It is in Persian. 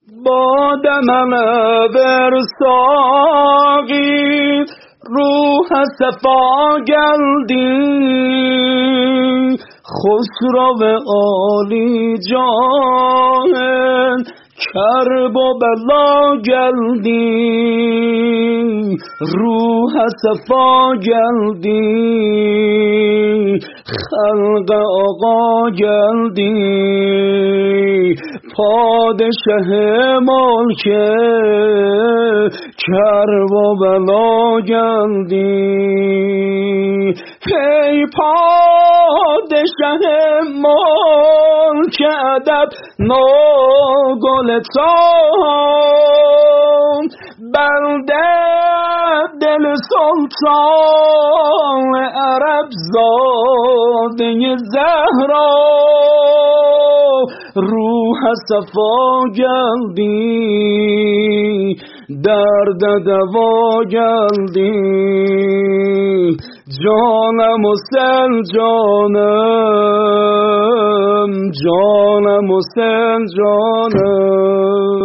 باد منور ساقی روح صفا گلدی خسرو عالی جان کرب و بلا گلدی روح صفا گلدی خلق آقا گلدی پادشه ملک کرب و بلا گلدی ای پادشه ملک ادب نوگلستان بنده دل سلطان عرب زاده زهرا روح صفا گلدی درد دوا گلدی جانم و سل جانم جانم و سل جانم